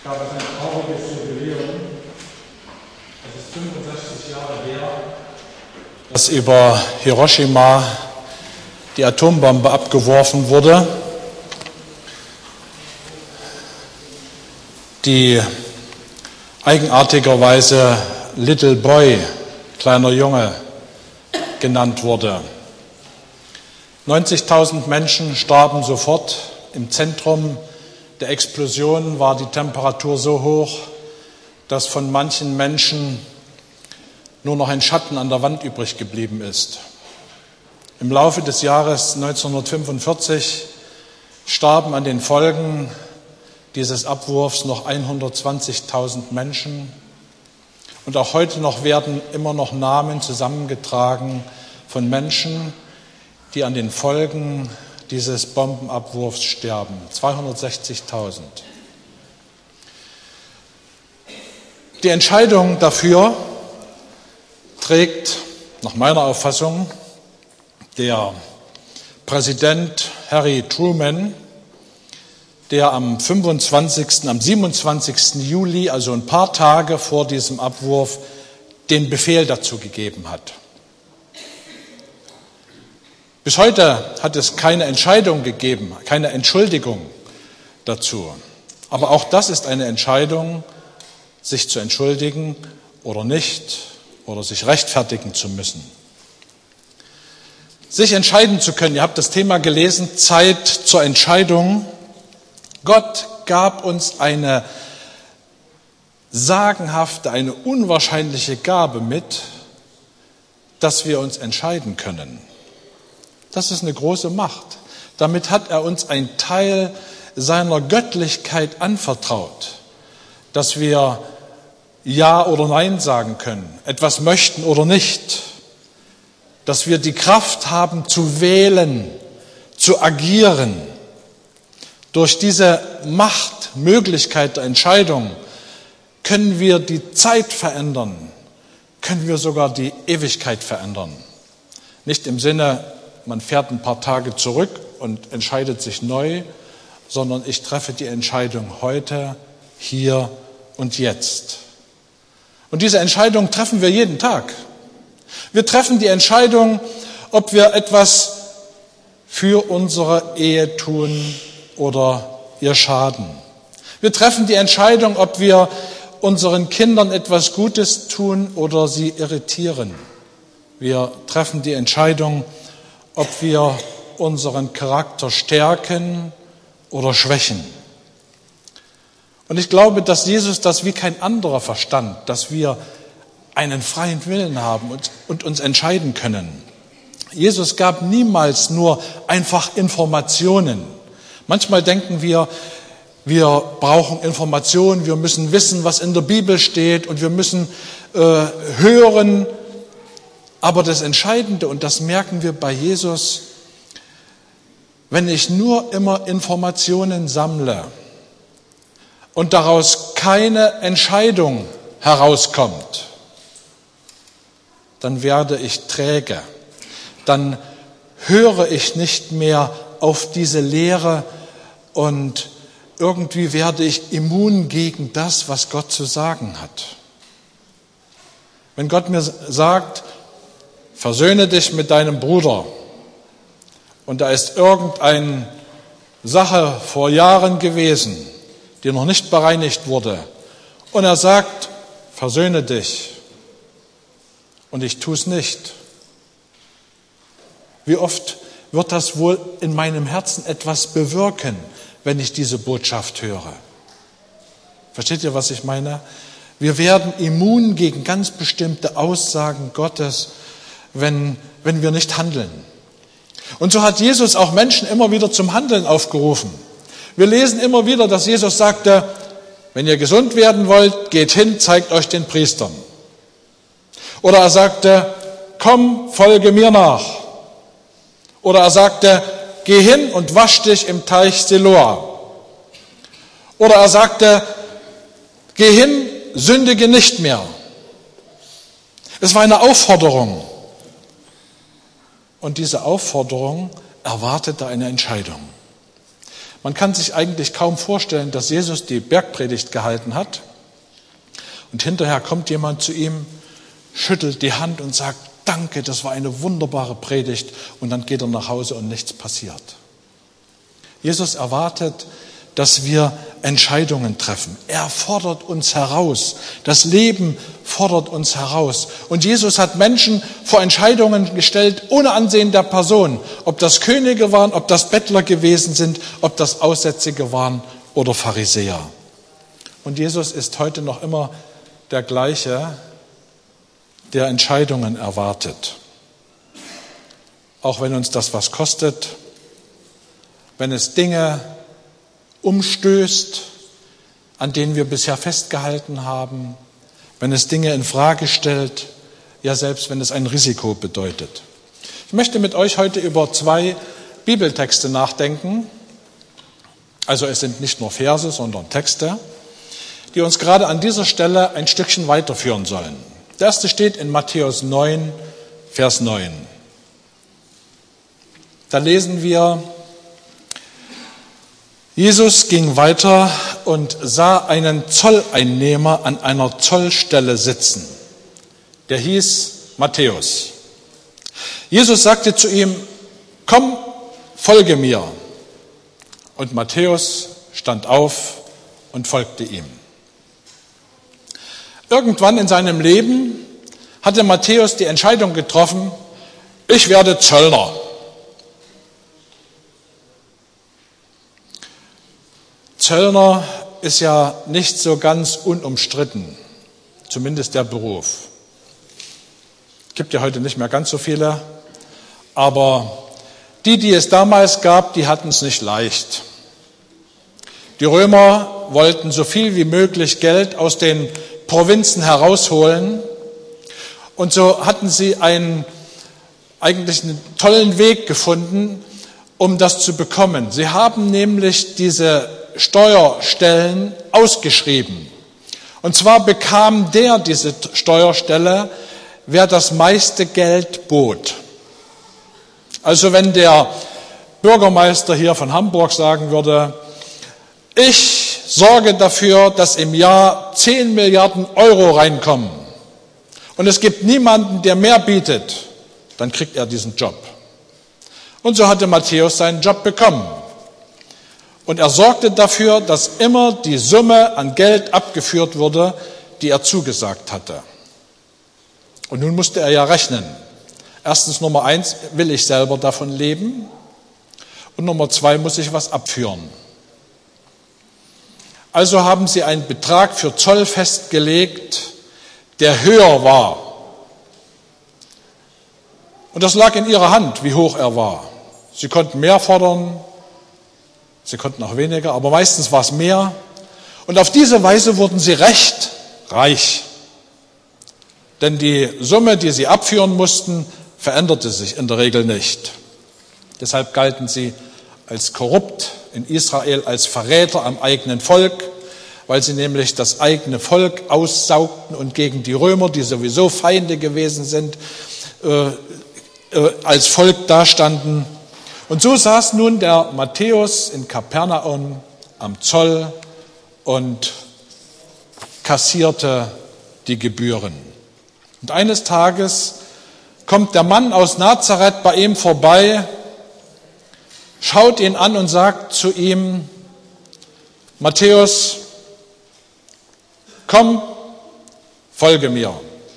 gab es ein trauriges Jubiläum. Es ist 65 Jahre her, dass über Hiroshima die Atombombe abgeworfen wurde, die eigenartigerweise Little Boy, kleiner Junge, genannt wurde. 90.000 Menschen starben sofort. Im Zentrum der Explosion war die Temperatur so hoch, dass von manchen Menschen nur noch ein Schatten an der Wand übrig geblieben ist. Im Laufe des Jahres 1945 starben an den Folgen dieses Abwurfs noch 120.000 Menschen. Und auch heute noch werden immer noch Namen zusammengetragen von Menschen, die an den Folgen dieses Bombenabwurfs sterben. 260.000. Die Entscheidung dafür trägt nach meiner Auffassung der Präsident Harry Truman, der am 27. Juli, also ein paar Tage vor diesem Abwurf, den Befehl dazu gegeben hat. Bis heute hat es keine Entscheidung gegeben, keine Entschuldigung dazu. Aber auch das ist eine Entscheidung, sich zu entschuldigen oder nicht, oder sich rechtfertigen zu müssen. Sich entscheiden zu können, ihr habt das Thema gelesen, Zeit zur Entscheidung. Gott gab uns eine sagenhafte, eine unwahrscheinliche Gabe mit, dass wir uns entscheiden können. Das ist eine große Macht. Damit hat er uns einen Teil seiner Göttlichkeit anvertraut, dass wir Ja oder Nein sagen können, etwas möchten oder nicht, dass wir die Kraft haben zu wählen, zu agieren. Durch diese Machtmöglichkeit der Entscheidung können wir die Zeit verändern, können wir sogar die Ewigkeit verändern. Nicht im Sinne, man fährt ein paar Tage zurück und entscheidet sich neu, sondern ich treffe die Entscheidung heute, hier und jetzt. Und diese Entscheidung treffen wir jeden Tag. Wir treffen die Entscheidung, ob wir etwas für unsere Ehe tun oder ihr schaden. Wir treffen die Entscheidung, ob wir unseren Kindern etwas Gutes tun oder sie irritieren. Wir treffen die Entscheidung, ob wir unseren Charakter stärken oder schwächen. Und ich glaube, dass Jesus das wie kein anderer verstand, dass wir einen freien Willen haben und uns entscheiden können. Jesus gab niemals nur einfach Informationen. Manchmal denken wir brauchen Informationen, wir müssen wissen, was in der Bibel steht und wir müssen hören. Aber das Entscheidende, und das merken wir bei Jesus, wenn ich nur immer Informationen sammle und daraus keine Entscheidung herauskommt, dann werde ich träge. Dann höre ich nicht mehr auf diese Lehre und irgendwie werde ich immun gegen das, was Gott zu sagen hat. Wenn Gott mir sagt, versöhne dich mit deinem Bruder und da ist irgendeine Sache vor Jahren gewesen, die noch nicht bereinigt wurde und er sagt, versöhne dich und ich tue es nicht. Wie oft wird das wohl in meinem Herzen etwas bewirken, wenn ich diese Botschaft höre? Versteht ihr, was ich meine? Wir werden immun gegen ganz bestimmte Aussagen Gottes, wenn wir nicht handeln. Und so hat Jesus auch Menschen immer wieder zum Handeln aufgerufen. Wir lesen immer wieder, dass Jesus sagte, wenn ihr gesund werden wollt, geht hin, zeigt euch den Priestern. Oder er sagte, komm, folge mir nach. Oder er sagte, geh hin und wasch dich im Teich Siloa. Oder er sagte, geh hin, sündige nicht mehr. Es war eine Aufforderung. Und diese Aufforderung erwartete eine Entscheidung. Man kann sich eigentlich kaum vorstellen, dass Jesus die Bergpredigt gehalten hat und hinterher kommt jemand zu ihm, schüttelt die Hand und sagt, danke, das war eine wunderbare Predigt, und dann geht er nach Hause und nichts passiert. Jesus erwartet, dass wir Entscheidungen treffen. Er fordert uns heraus. Das Leben fordert uns heraus. Und Jesus hat Menschen vor Entscheidungen gestellt, ohne Ansehen der Person. Ob das Könige waren, ob das Bettler gewesen sind, ob das Aussätzige waren oder Pharisäer. Und Jesus ist heute noch immer der gleiche, der Entscheidungen erwartet. Auch wenn uns das was kostet, wenn es Dinge umstößt, an denen wir bisher festgehalten haben, wenn es Dinge in Frage stellt, ja selbst wenn es ein Risiko bedeutet. Ich möchte mit euch heute über 2 Bibeltexte nachdenken. Also es sind nicht nur Verse, sondern Texte, die uns gerade an dieser Stelle ein Stückchen weiterführen sollen. Der erste steht in Matthäus 9, Vers 9. Da lesen wir, Jesus ging weiter und sah einen Zolleinnehmer an einer Zollstelle sitzen. Der hieß Matthäus. Jesus sagte zu ihm, komm, folge mir. Und Matthäus stand auf und folgte ihm. Irgendwann in seinem Leben hatte Matthäus die Entscheidung getroffen, ich werde Zöllner. Zöllner ist ja nicht so ganz unumstritten, zumindest der Beruf. Es gibt ja heute nicht mehr ganz so viele, aber die es damals gab, die hatten es nicht leicht. Die Römer wollten so viel wie möglich Geld aus den Provinzen herausholen und so hatten sie eigentlich einen tollen Weg gefunden, um das zu bekommen. Sie haben nämlich diese Steuerstellen ausgeschrieben. Und zwar bekam diese Steuerstelle, wer das meiste Geld bot. Also wenn der Bürgermeister hier von Hamburg sagen würde, ich sorge dafür, dass im Jahr 10 Milliarden Euro reinkommen und es gibt niemanden, der mehr bietet, dann kriegt er diesen Job. Und so hatte Matthäus seinen Job bekommen. Und er sorgte dafür, dass immer die Summe an Geld abgeführt wurde, die er zugesagt hatte. Und nun musste er ja rechnen. Erstens, Nummer 1, will ich selber davon leben? Und Nummer 2, muss ich was abführen? Also haben sie einen Betrag für Zoll festgelegt, der höher war. Und das lag in ihrer Hand, wie hoch er war. Sie konnten mehr fordern, sie konnten auch weniger, aber meistens war es mehr. Und auf diese Weise wurden sie recht reich. Denn die Summe, die sie abführen mussten, veränderte sich in der Regel nicht. Deshalb galten sie als korrupt in Israel, als Verräter am eigenen Volk, weil sie nämlich das eigene Volk aussaugten und gegen die Römer, die sowieso Feinde gewesen sind, als Volk dastanden. Und so saß nun der Matthäus in Kapernaum am Zoll und kassierte die Gebühren. Und eines Tages kommt der Mann aus Nazareth bei ihm vorbei, schaut ihn an und sagt zu ihm, Matthäus, komm, folge mir.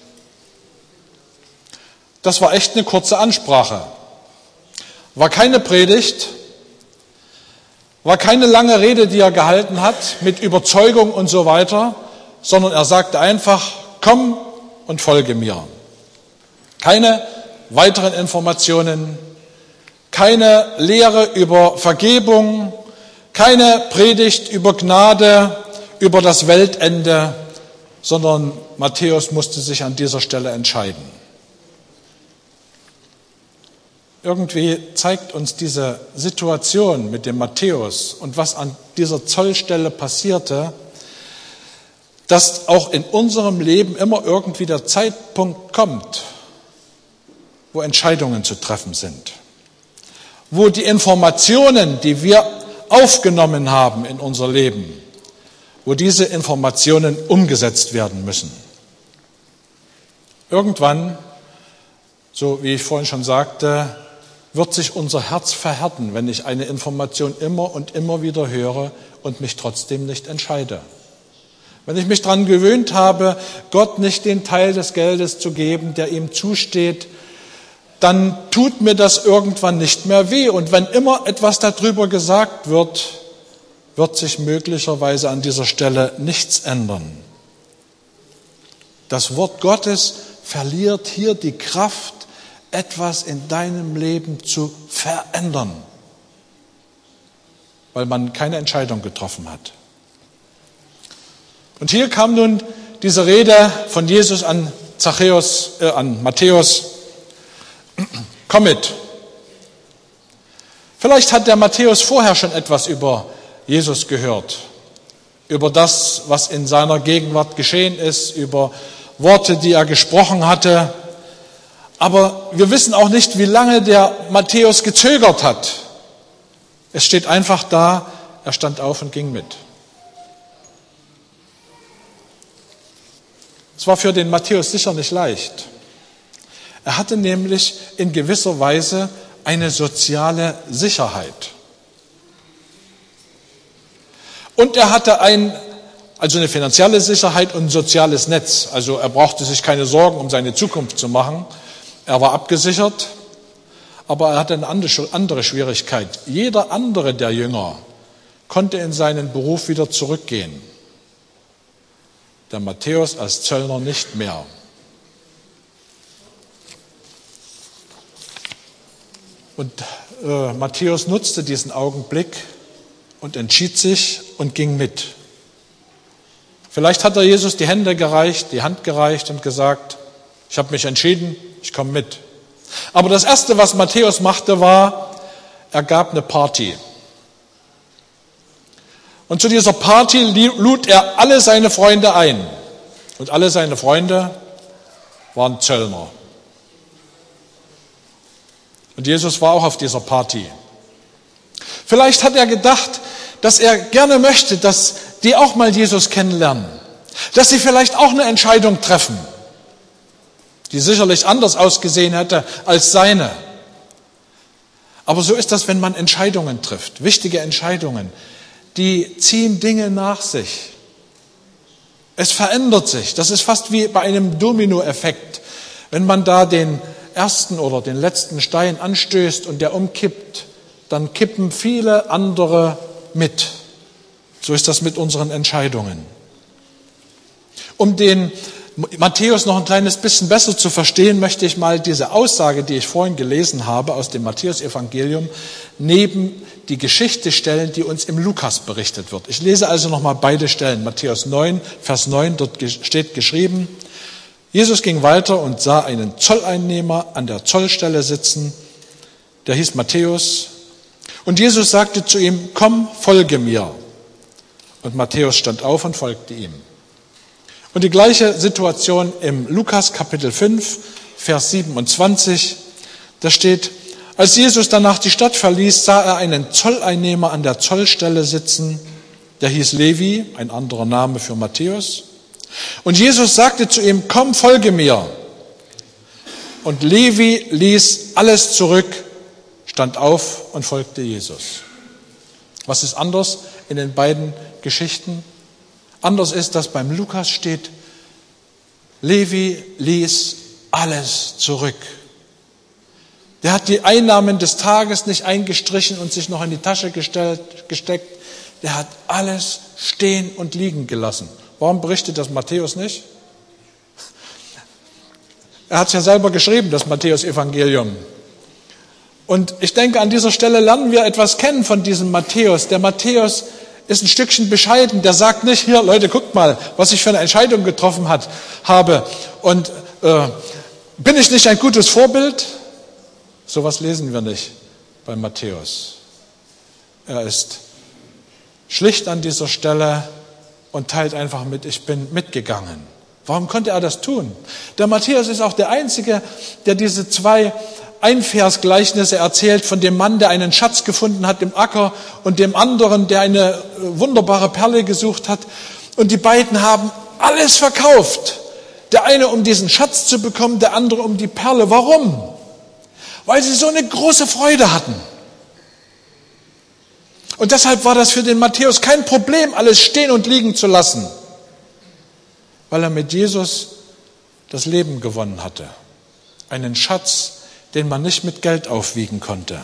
Das war echt eine kurze Ansprache. War keine Predigt, war keine lange Rede, die er gehalten hat, mit Überzeugung und so weiter, sondern er sagte einfach, komm und folge mir. Keine weiteren Informationen, keine Lehre über Vergebung, keine Predigt über Gnade, über das Weltende, sondern Matthäus musste sich an dieser Stelle entscheiden. Irgendwie zeigt uns diese Situation mit dem Matthäus und was an dieser Zollstelle passierte, dass auch in unserem Leben immer irgendwie der Zeitpunkt kommt, wo Entscheidungen zu treffen sind, wo die Informationen, die wir aufgenommen haben in unser Leben, wo diese Informationen umgesetzt werden müssen. Irgendwann, so wie ich vorhin schon sagte, wird sich unser Herz verhärten, wenn ich eine Information immer und immer wieder höre und mich trotzdem nicht entscheide. Wenn ich mich daran gewöhnt habe, Gott nicht den Teil des Geldes zu geben, der ihm zusteht, dann tut mir das irgendwann nicht mehr weh. Und wenn immer etwas darüber gesagt wird, wird sich möglicherweise an dieser Stelle nichts ändern. Das Wort Gottes verliert hier die Kraft, etwas in deinem Leben zu verändern, weil man keine Entscheidung getroffen hat. Und hier kam nun diese Rede von Jesus an Matthäus: Komm mit. Vielleicht hat der Matthäus vorher schon etwas über Jesus gehört, über das, was in seiner Gegenwart geschehen ist, über Worte, die er gesprochen hatte. Aber wir wissen auch nicht, wie lange der Matthäus gezögert hat. Es steht einfach da, er stand auf und ging mit. Es war für den Matthäus sicher nicht leicht. Er hatte nämlich in gewisser Weise eine soziale Sicherheit. Und er hatte also eine finanzielle Sicherheit und ein soziales Netz. Also er brauchte sich keine Sorgen um seine Zukunft zu machen. Er war abgesichert, aber er hatte eine andere Schwierigkeit. Jeder andere der Jünger konnte in seinen Beruf wieder zurückgehen. Der Matthäus als Zöllner nicht mehr. Und Matthäus nutzte diesen Augenblick und entschied sich und ging mit. Vielleicht hat er Jesus die Hand gereicht und gesagt: Ich habe mich entschieden, ich komme mit. Aber das Erste, was Matthäus machte, war, er gab eine Party. Und zu dieser Party lud er alle seine Freunde ein. Und alle seine Freunde waren Zöllner. Und Jesus war auch auf dieser Party. Vielleicht hat er gedacht, dass er gerne möchte, dass die auch mal Jesus kennenlernen. Dass sie vielleicht auch eine Entscheidung treffen, die sicherlich anders ausgesehen hätte als seine. Aber so ist das, wenn man Entscheidungen trifft, wichtige Entscheidungen. Die ziehen Dinge nach sich. Es verändert sich. Das ist fast wie bei einem Dominoeffekt. Wenn man da den ersten oder den letzten Stein anstößt und der umkippt, dann kippen viele andere mit. So ist das mit unseren Entscheidungen. Um den Matthäus noch ein kleines bisschen besser zu verstehen, möchte ich mal diese Aussage, die ich vorhin gelesen habe aus dem Matthäusevangelium, neben die Geschichte stellen, die uns im Lukas berichtet wird. Ich lese also nochmal beide Stellen. Matthäus 9, Vers 9, dort steht geschrieben: Jesus ging weiter und sah einen Zolleinnehmer an der Zollstelle sitzen, der hieß Matthäus. Und Jesus sagte zu ihm: Komm, folge mir. Und Matthäus stand auf und folgte ihm. Und die gleiche Situation im Lukas Kapitel 5, Vers 27, da steht: Als Jesus danach die Stadt verließ, sah er einen Zolleinnehmer an der Zollstelle sitzen, der hieß Levi, ein anderer Name für Matthäus. Und Jesus sagte zu ihm: Komm, folge mir. Und Levi ließ alles zurück, stand auf und folgte Jesus. Was ist anders in den beiden Geschichten? Anders ist, dass beim Lukas steht, Levi ließ alles zurück. Der hat die Einnahmen des Tages nicht eingestrichen und sich noch in die Tasche gesteckt. Der hat alles stehen und liegen gelassen. Warum berichtet das Matthäus nicht? Er hat es ja selber geschrieben, das Matthäus-Evangelium. Und ich denke, an dieser Stelle lernen wir etwas kennen von diesem Matthäus. Der Matthäus ist ein Stückchen bescheiden. Der sagt nicht: Hier, Leute, guckt mal, was ich für eine Entscheidung getroffen habe. Und bin ich nicht ein gutes Vorbild? Sowas lesen wir nicht bei Matthäus. Er ist schlicht an dieser Stelle und teilt einfach mit: Ich bin mitgegangen. Warum konnte er das tun? Der Matthäus ist auch der Einzige, der diese zwei Einversgleichnisse erzählt von dem Mann, der einen Schatz gefunden hat im Acker, und dem anderen, der eine wunderbare Perle gesucht hat. Und die beiden haben alles verkauft. Der eine, um diesen Schatz zu bekommen, der andere, um die Perle. Warum? Weil sie so eine große Freude hatten. Und deshalb war das für den Matthäus kein Problem, alles stehen und liegen zu lassen, weil er mit Jesus das Leben gewonnen hatte. Einen Schatz, den man nicht mit Geld aufwiegen konnte.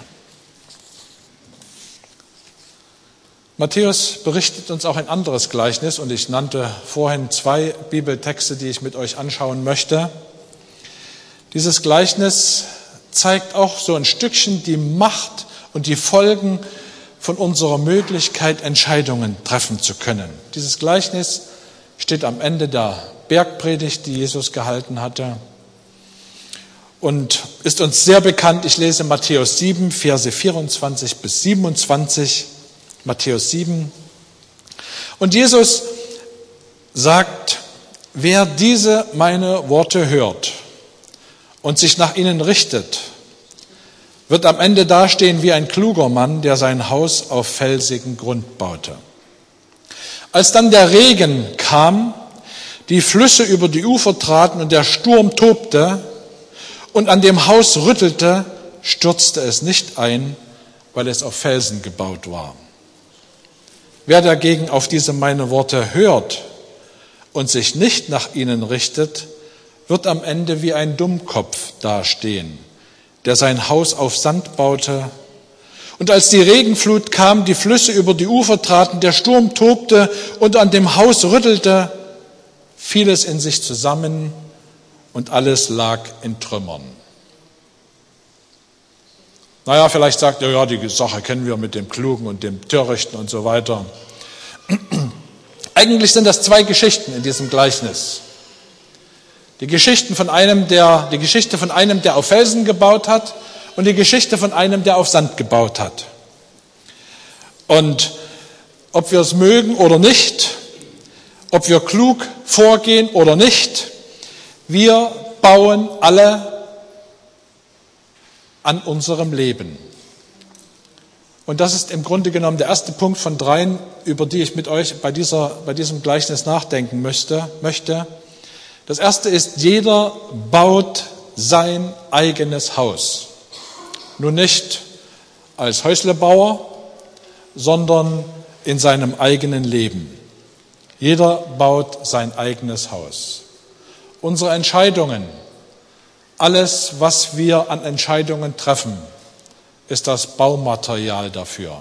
Matthäus berichtet uns auch ein anderes Gleichnis, und ich nannte vorhin 2 Bibeltexte, die ich mit euch anschauen möchte. Dieses Gleichnis zeigt auch so ein Stückchen die Macht und die Folgen von unserer Möglichkeit, Entscheidungen treffen zu können. Dieses Gleichnis steht am Ende der Bergpredigt, die Jesus gehalten hatte, und ist uns sehr bekannt. Ich lese Matthäus 7, Verse 24 bis 27. Matthäus 7. Und Jesus sagt: Wer diese meine Worte hört und sich nach ihnen richtet, wird am Ende dastehen wie ein kluger Mann, der sein Haus auf felsigen Grund baute. Als dann der Regen kam, die Flüsse über die Ufer traten und der Sturm tobte und an dem Haus rüttelte, stürzte es nicht ein, weil es auf Felsen gebaut war. Wer dagegen auf diese meine Worte hört und sich nicht nach ihnen richtet, wird am Ende wie ein Dummkopf dastehen, der sein Haus auf Sand baute. Und als die Regenflut kam, die Flüsse über die Ufer traten, der Sturm tobte und an dem Haus rüttelte, fiel es in sich zusammen und alles lag in Trümmern. Naja, vielleicht sagt ihr, ja, die Sache kennen wir mit dem Klugen und dem Törichten und so weiter. Eigentlich sind das 2 Geschichten in diesem Gleichnis. Die Geschichte von einem, der auf Felsen gebaut hat, und die Geschichte von einem, der auf Sand gebaut hat. Und ob wir es mögen oder nicht, ob wir klug vorgehen oder nicht, wir bauen alle an unserem Leben. Und das ist im Grunde genommen der erste Punkt von 3, über die ich mit euch bei diesem Gleichnis nachdenken möchte. Das erste ist: Jeder baut sein eigenes Haus. Nun nicht als Häuslebauer, sondern in seinem eigenen Leben. Jeder baut sein eigenes Haus. Unsere Entscheidungen, alles, was wir an Entscheidungen treffen, ist das Baumaterial dafür.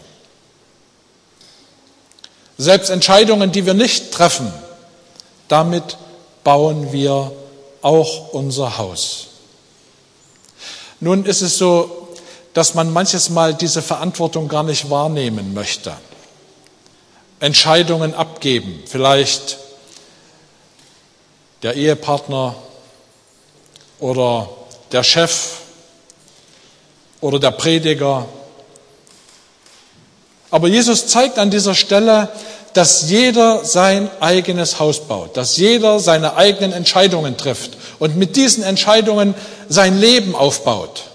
Selbst Entscheidungen, die wir nicht treffen, damit bauen wir auch unser Haus. Nun ist es so, dass man manches Mal diese Verantwortung gar nicht wahrnehmen möchte. Entscheidungen abgeben, vielleicht der Ehepartner oder der Chef oder der Prediger. Aber Jesus zeigt an dieser Stelle, dass jeder sein eigenes Haus baut, dass jeder seine eigenen Entscheidungen trifft und mit diesen Entscheidungen sein Leben aufbaut.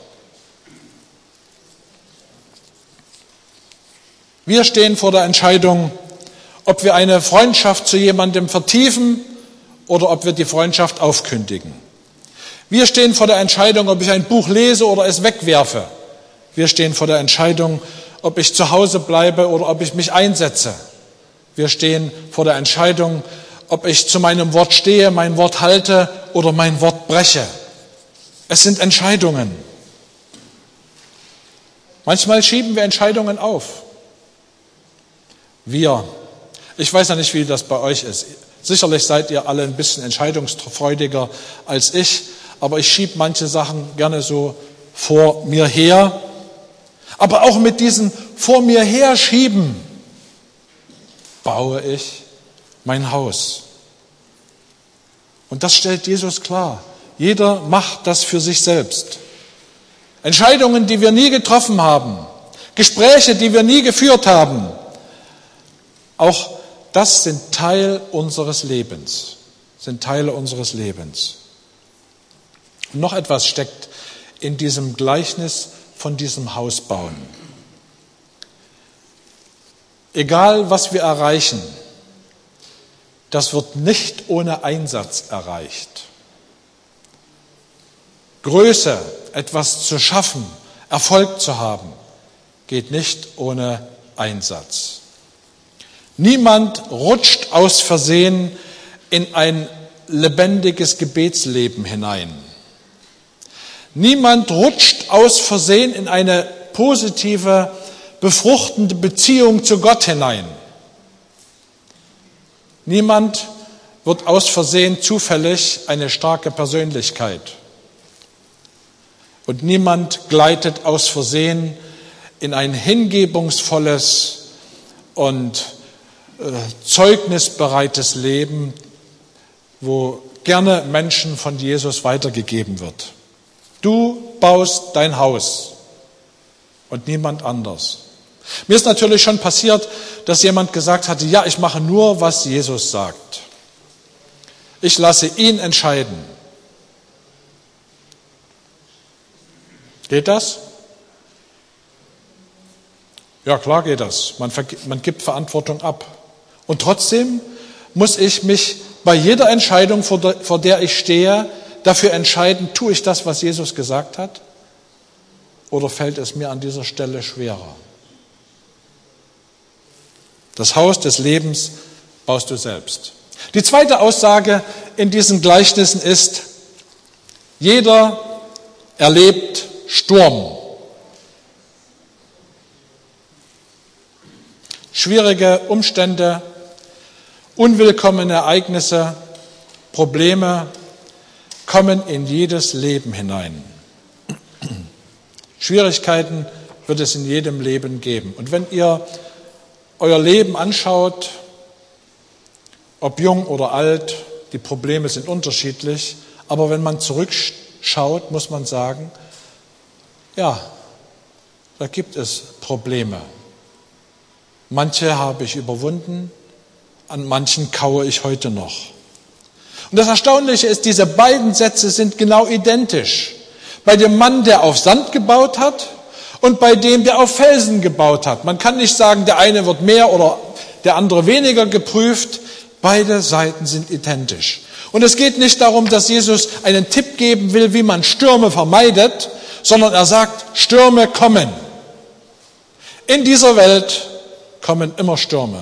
Wir stehen vor der Entscheidung, ob wir eine Freundschaft zu jemandem vertiefen oder ob wir die Freundschaft aufkündigen. Wir stehen vor der Entscheidung, ob ich ein Buch lese oder es wegwerfe. Wir stehen vor der Entscheidung, ob ich zu Hause bleibe oder ob ich mich einsetze. Wir stehen vor der Entscheidung, ob ich zu meinem Wort stehe, mein Wort halte oder mein Wort breche. Es sind Entscheidungen. Manchmal schieben wir Entscheidungen auf. Ich weiß ja nicht, wie das bei euch ist. Sicherlich seid ihr alle ein bisschen entscheidungsfreudiger als ich, aber ich schiebe manche Sachen gerne so vor mir her. Aber auch mit diesem vor mir herschieben baue ich mein Haus. Und das stellt Jesus klar. Jeder macht das für sich selbst. Entscheidungen, die wir nie getroffen haben, Gespräche, die wir nie geführt haben, auch das sind Teil unseres Lebens, sind Teile unseres Lebens. Und noch etwas steckt in diesem Gleichnis von diesem Haus bauen. Egal, was wir erreichen, das wird nicht ohne Einsatz erreicht. Größe, etwas zu schaffen, Erfolg zu haben, geht nicht ohne Einsatz. Niemand rutscht aus Versehen in ein lebendiges Gebetsleben hinein. Niemand rutscht aus Versehen in eine positive, befruchtende Beziehung zu Gott hinein. Niemand wird aus Versehen zufällig eine starke Persönlichkeit. Und niemand gleitet aus Versehen in ein hingebungsvolles und zeugnisbereites Leben, wo gerne Menschen von Jesus weitergegeben wird. Du baust dein Haus und niemand anders. Mir ist natürlich schon passiert, dass jemand gesagt hatte, ja, ich mache nur, was Jesus sagt. Ich lasse ihn entscheiden. Geht das? Ja, klar geht das. Man gibt Verantwortung ab. Und trotzdem muss ich mich bei jeder Entscheidung, vor der ich stehe, dafür entscheiden, tue ich das, was Jesus gesagt hat, oder fällt es mir an dieser Stelle schwerer? Das Haus des Lebens baust du selbst. Die zweite Aussage in diesen Gleichnissen ist, jeder erlebt Sturm. Schwierige Umstände, unwillkommene Ereignisse, Probleme kommen in jedes Leben hinein. Schwierigkeiten wird es in jedem Leben geben. Und wenn ihr euer Leben anschaut, ob jung oder alt, die Probleme sind unterschiedlich, aber wenn man zurückschaut, muss man sagen, ja, da gibt es Probleme. Manche habe ich überwunden, an manchen kaue ich heute noch. Und das Erstaunliche ist, diese beiden Sätze sind genau identisch. Bei dem Mann, der auf Sand gebaut hat, und bei dem, der auf Felsen gebaut hat. Man kann nicht sagen, der eine wird mehr oder der andere weniger geprüft. Beide Seiten sind identisch. Und es geht nicht darum, dass Jesus einen Tipp geben will, wie man Stürme vermeidet, sondern er sagt, Stürme kommen. In dieser Welt kommen immer Stürme.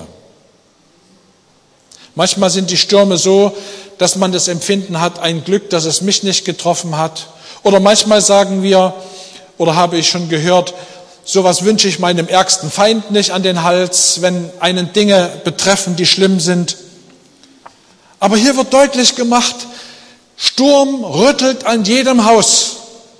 Manchmal sind die Stürme so, dass man das Empfinden hat, ein Glück, dass es mich nicht getroffen hat. Oder manchmal sagen wir, oder habe ich schon gehört, sowas wünsche ich meinem ärgsten Feind nicht an den Hals, wenn einen Dinge betreffen, die schlimm sind. Aber hier wird deutlich gemacht, Sturm rüttelt an jedem Haus.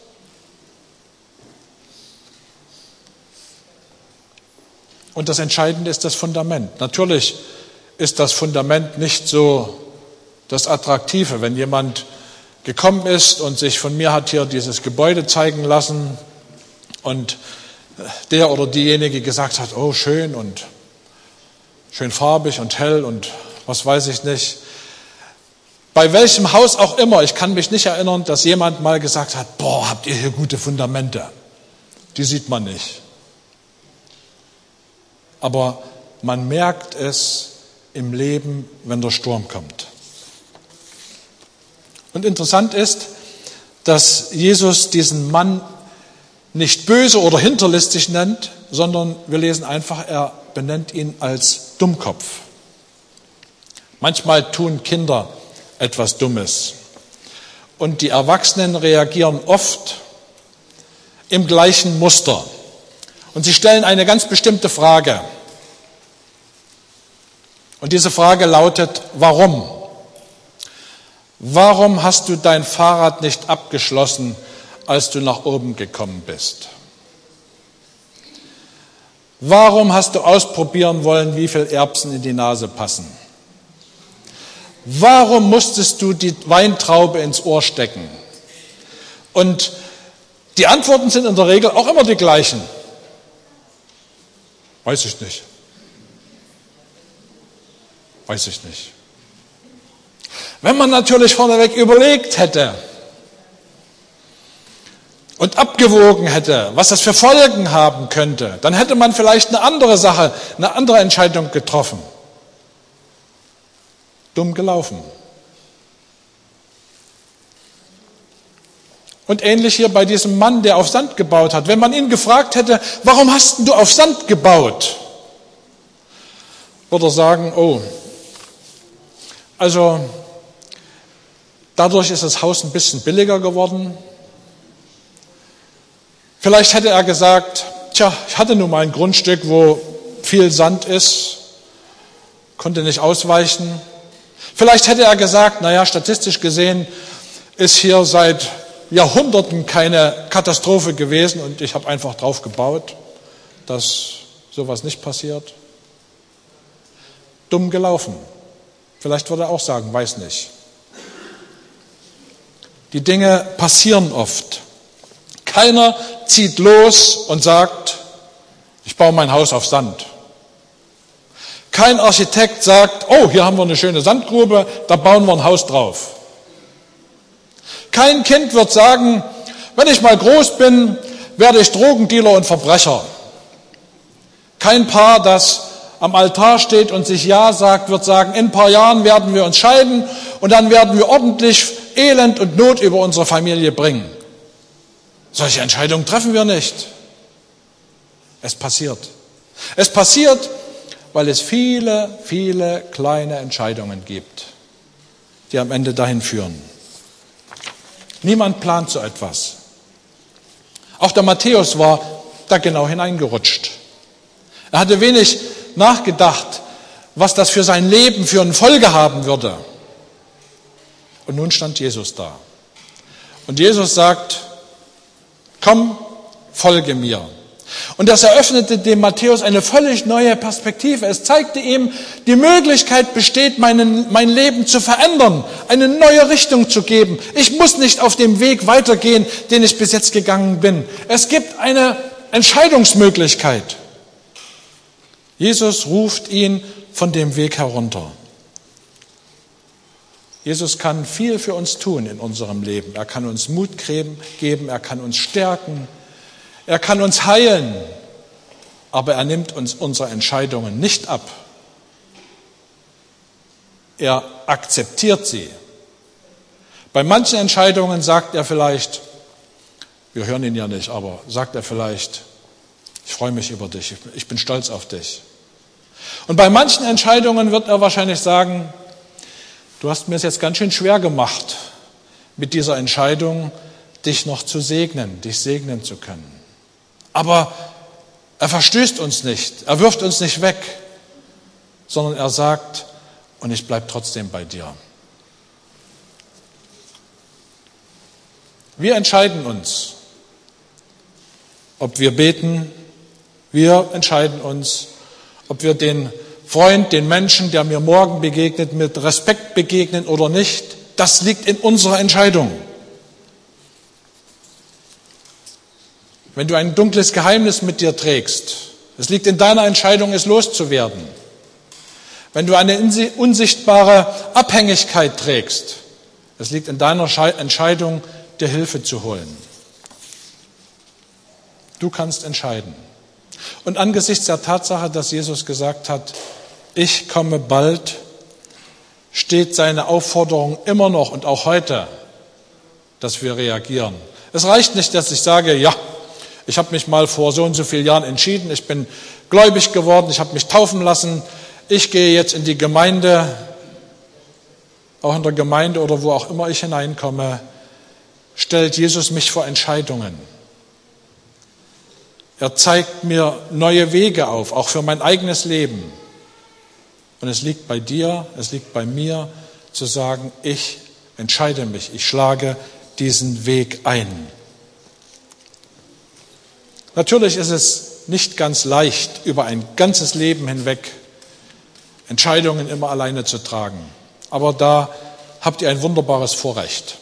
Und das Entscheidende ist das Fundament. Natürlich ist das Fundament nicht so das Attraktive, wenn jemand gekommen ist und sich von mir hat hier dieses Gebäude zeigen lassen und der oder diejenige gesagt hat, oh schön und schön farbig und hell und was weiß ich nicht. Bei welchem Haus auch immer, ich kann mich nicht erinnern, dass jemand mal gesagt hat, boah, habt ihr hier gute Fundamente. Die sieht man nicht. Aber man merkt es im Leben, wenn der Sturm kommt. Und interessant ist, dass Jesus diesen Mann nicht böse oder hinterlistig nennt, sondern wir lesen einfach, er benennt ihn als Dummkopf. Manchmal tun Kinder etwas Dummes und die Erwachsenen reagieren oft im gleichen Muster. Und sie stellen eine ganz bestimmte Frage. Und diese Frage lautet, warum? Warum hast du dein Fahrrad nicht abgeschlossen, als du nach oben gekommen bist? Warum hast du ausprobieren wollen, wie viel Erbsen in die Nase passen? Warum musstest du die Weintraube ins Ohr stecken? Und die Antworten sind in der Regel auch immer die gleichen. Weiß ich nicht. Weiß ich nicht. Wenn man natürlich vorneweg überlegt hätte, und abgewogen hätte, was das für Folgen haben könnte, dann hätte man vielleicht eine andere Entscheidung getroffen. Dumm gelaufen. Und ähnlich hier bei diesem Mann, der auf Sand gebaut hat. Wenn man ihn gefragt hätte, warum hast du auf Sand gebaut? Würde er sagen, also dadurch ist das Haus ein bisschen billiger geworden. Vielleicht hätte er gesagt, ich hatte nun mal ein Grundstück, wo viel Sand ist, konnte nicht ausweichen. Vielleicht hätte er gesagt, statistisch gesehen ist hier seit Jahrhunderten keine Katastrophe gewesen und ich habe einfach drauf gebaut, dass sowas nicht passiert. Dumm gelaufen. Vielleicht würde er auch sagen, weiß nicht. Die Dinge passieren oft. Keiner zieht los und sagt, ich baue mein Haus auf Sand. Kein Architekt sagt, hier haben wir eine schöne Sandgrube, da bauen wir ein Haus drauf. Kein Kind wird sagen, wenn ich mal groß bin, werde ich Drogendealer und Verbrecher. Kein Paar, das am Altar steht und sich Ja sagt, wird sagen, in ein paar Jahren werden wir uns scheiden und dann werden wir ordentlich Elend und Not über unsere Familie bringen. Solche Entscheidungen treffen wir nicht. Es passiert. Es passiert, weil es viele, viele kleine Entscheidungen gibt, die am Ende dahin führen. Niemand plant so etwas. Auch der Matthäus war da genau hineingerutscht. Er hatte wenig nachgedacht, was das für sein Leben für eine Folge haben würde. Und nun stand Jesus da. Und Jesus sagt, komm, folge mir. Und das eröffnete dem Matthäus eine völlig neue Perspektive. Es zeigte ihm, die Möglichkeit besteht, mein Leben zu verändern, eine neue Richtung zu geben. Ich muss nicht auf dem Weg weitergehen, den ich bis jetzt gegangen bin. Es gibt eine Entscheidungsmöglichkeit. Jesus ruft ihn von dem Weg herunter. Jesus kann viel für uns tun in unserem Leben. Er kann uns Mut geben, er kann uns stärken, er kann uns heilen, aber er nimmt uns unsere Entscheidungen nicht ab. Er akzeptiert sie. Bei manchen Entscheidungen sagt er vielleicht, wir hören ihn ja nicht, aber sagt er vielleicht, ich freue mich über dich, ich bin stolz auf dich. Und bei manchen Entscheidungen wird er wahrscheinlich sagen, du hast mir es jetzt ganz schön schwer gemacht, mit dieser Entscheidung dich noch zu segnen, dich segnen zu können. Aber er verstößt uns nicht, er wirft uns nicht weg, sondern er sagt, und ich bleibe trotzdem bei dir. Wir entscheiden uns, ob wir beten, wir entscheiden uns, ob wir den Freund, den Menschen, der mir morgen begegnet, mit Respekt begegnen oder nicht. Das liegt in unserer Entscheidung. Wenn du ein dunkles Geheimnis mit dir trägst, es liegt in deiner Entscheidung, es loszuwerden. Wenn du eine unsichtbare Abhängigkeit trägst, es liegt in deiner Entscheidung, dir Hilfe zu holen. Du kannst entscheiden. Und angesichts der Tatsache, dass Jesus gesagt hat, ich komme bald, steht seine Aufforderung immer noch und auch heute, dass wir reagieren. Es reicht nicht, dass ich sage, ich habe mich mal vor so und so vielen Jahren entschieden, ich bin gläubig geworden, ich habe mich taufen lassen, ich gehe jetzt in die Gemeinde, auch in der Gemeinde oder wo auch immer ich hineinkomme, stellt Jesus mich vor Entscheidungen. Er zeigt mir neue Wege auf, auch für mein eigenes Leben. Und es liegt bei dir, es liegt bei mir, zu sagen, ich entscheide mich, ich schlage diesen Weg ein. Natürlich ist es nicht ganz leicht, über ein ganzes Leben hinweg Entscheidungen immer alleine zu tragen. Aber da habt ihr ein wunderbares Vorrecht.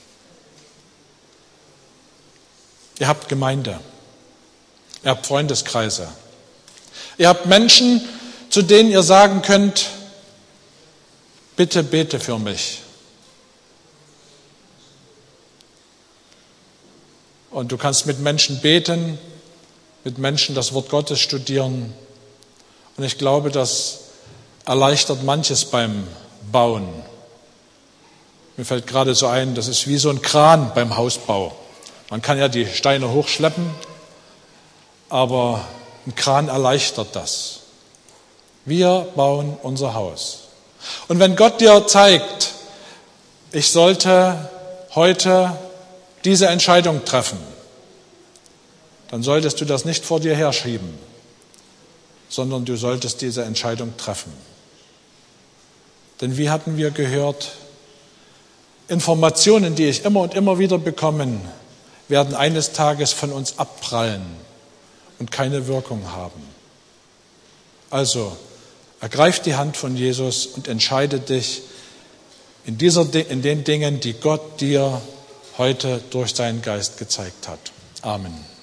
Ihr habt Gemeinde. Ihr habt Freundeskreise. Ihr habt Menschen, zu denen ihr sagen könnt, bitte bete für mich. Und du kannst mit Menschen beten, mit Menschen das Wort Gottes studieren. Und ich glaube, das erleichtert manches beim Bauen. Mir fällt gerade so ein, das ist wie so ein Kran beim Hausbau. Man kann ja die Steine hochschleppen, aber ein Kran erleichtert das. Wir bauen unser Haus. Und wenn Gott dir zeigt, ich sollte heute diese Entscheidung treffen, dann solltest du das nicht vor dir herschieben, sondern du solltest diese Entscheidung treffen. Denn wie hatten wir gehört, Informationen, die ich immer und immer wieder bekomme, werden eines Tages von uns abprallen und keine Wirkung haben. Also, ergreif die Hand von Jesus und entscheide dich in den Dingen, die Gott dir heute durch seinen Geist gezeigt hat. Amen.